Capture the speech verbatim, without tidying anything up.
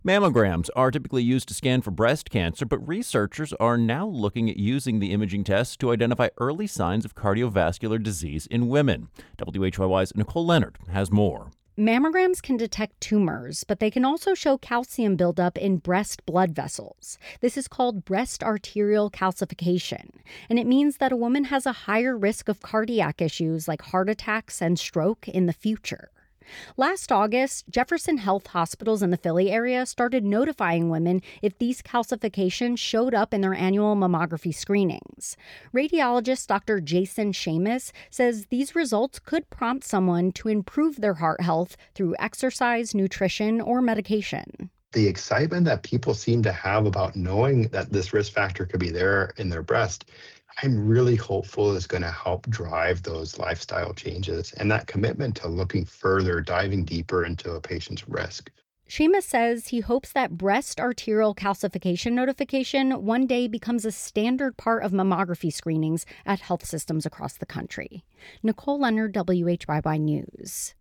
Mammograms are typically used to scan for breast cancer, but researchers are now looking at using the imaging test to identify early signs of cardiovascular disease in women. W H Y Y's Nicole Leonard has more. Mammograms can detect tumors, but they can also show calcium buildup in breast blood vessels. This is called breast arterial calcification, and it means that a woman has a higher risk of cardiac issues like heart attacks and stroke in the future. Last August, Jefferson Health hospitals in the Philly area started notifying women if these calcifications showed up in their annual mammography screenings. Radiologist Doctor Jason Shamus says these results could prompt someone to improve their heart health through exercise, nutrition, or medication. The excitement that people seem to have about knowing that this risk factor could be there in their breast, I'm really hopeful is going to help drive those lifestyle changes and that commitment to looking further, diving deeper into a patient's risk. Seamus says he hopes that breast arterial calcification notification one day becomes a standard part of mammography screenings at health systems across the country. Nicole Leonard, W H Y Y News.